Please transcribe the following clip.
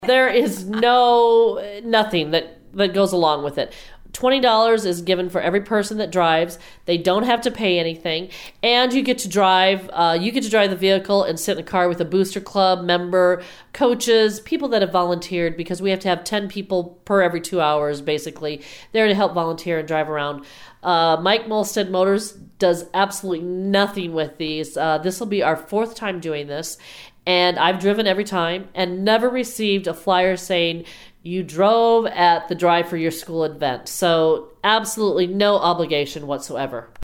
There is nothing that goes along with it. $20 is given for every person that drives. They don't have to pay anything, and you get to drive. You get to drive the vehicle and sit in the car with a Booster Club member, coaches, people that have volunteered, because we have to have 10 people per every 2 hours, basically, there to help volunteer and drive around. Mike Molstead Motors does absolutely nothing with these. This will be our 4th time doing this, and I've driven every time and never received a flyer saying you drove at the Drive for Your School event. So absolutely no obligation whatsoever.